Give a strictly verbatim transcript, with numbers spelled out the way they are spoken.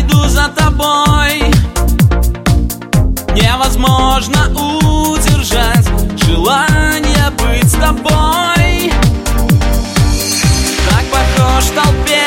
иду за тобой. Невозможно удержать желание быть с тобой. Так похож в толпе